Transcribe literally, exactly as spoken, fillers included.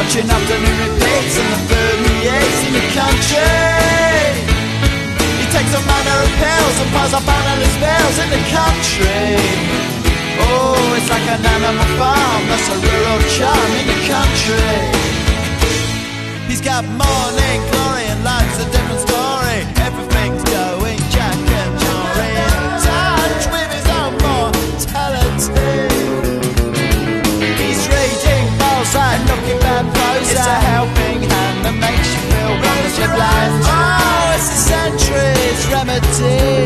watching afternoon repeats and the food he eats in the country. He takes a manner of pills and piles up analyst bills in the country. Oh, it's like an animal farm, that's a rural charm in the country. He's got morning glory and life's a different story. Everything's going Jack and Jory, in touch with his own mortality. He's reading Balzac, looking bad prose. It's a helping hand that makes you feel wonderfully blind. Oh, it's a century's remedy.